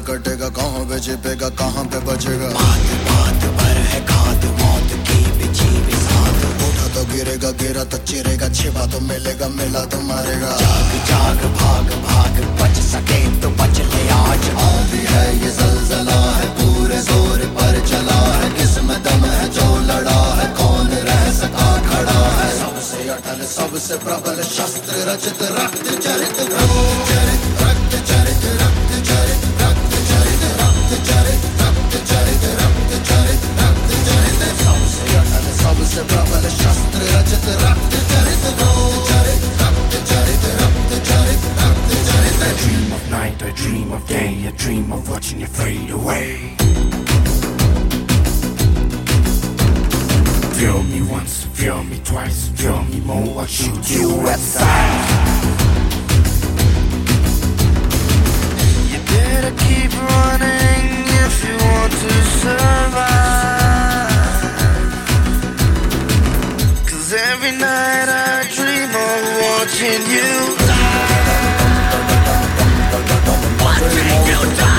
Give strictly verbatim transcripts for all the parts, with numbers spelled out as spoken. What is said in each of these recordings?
कटेगा, कहाँ पे छिपेगा, कहाँ पे बचेगा। बात बात पर है घात, मौत की बिछी बिसात। उठा तो गिरेगा, गिरा तो चिरेगा, छिपा तो मिलेगा, मिला तो मारेगा। जाग जाग भाग भाग, बच सके तो बच ले आज। आंधी है ये ज़लज़ला है, पूरे जोर पर चला है। किस्मत दम है जो लड़ा है, कौन रह सका खड़ा है। सबसे अटल सबसे प्रबल शस्त्र रचित, रक्त चरित रक्त चरित रक्त चरित रक्त चरित रक्त चरित रक्त चरित रक्त चरित रक्त चरित रक्त चरित। सबसे अटल सबसे प्रबल शस्त्र रचित, रक्त चरित रक्त चरित रक्त चरित रक्त चरित रक्त चरित। I dream of night, I dream of day, I dream of watching you fade away. Feel me once, feel me twice, feel me more, I'll shoot you at sight. You better keep running if you want to survive. Cause every night I dream of watching you die. Watching you die.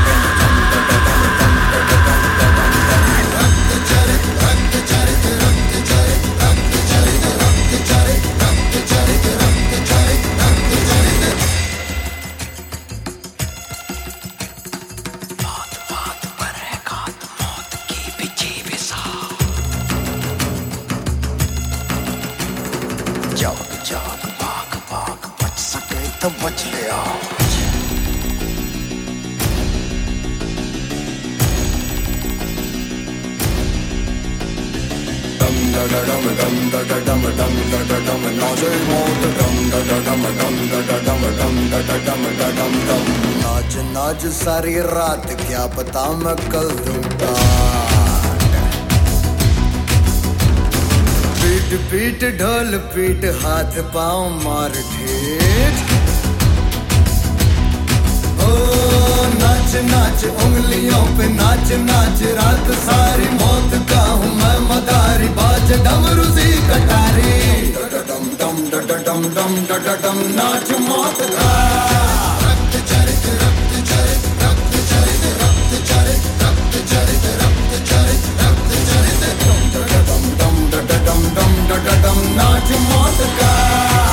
जाग जाग भाग भाग, बच सके तो बच ले आज। डम डम डम डम डम डम डम डम डम नाचे मौत। डम डम डम डम डम डम डम डम डम। नाच नाच सारी रात, क्या पता मैं कल दूंगा। पीट पीट ढोल पीट, हाथ पाँव मार ठेठ। ओ नाच नाच उंगलियों पे नाच नाच, रात सारी मौत का हूँ मैं मदारी। बाज डमरू सी कटारी, डम डम डम डम डम डम नाच मौत का। रक्त चरित रक्त चरित रक्त चरित रक्त चरित रक्त चरित रक्त चरित रक्त चरित। डम डम डम डम डम नाच मौत का।